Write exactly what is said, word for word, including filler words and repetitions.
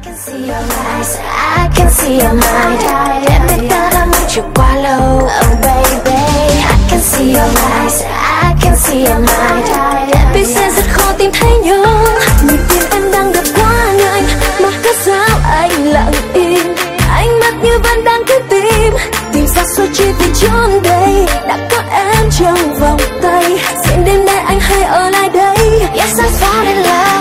can see your eyes, I can see your mind. Em biết ta đã mong chờ quá lâu, oh baby. I can see your eyes, I can see your mind. Em biết sẽ rất khó tìm thấy nhau. Nhịp tim em đang đập quá nhanh, mà cớ sao anh lặng im? Ánh mắt như vẫn đang cứ tìm, tìm ra suốt chi vì chốn đây. Đã có em trong vòng tay, xin đêm nay anh hãy ở lại đây. Yes, I'm falling in love.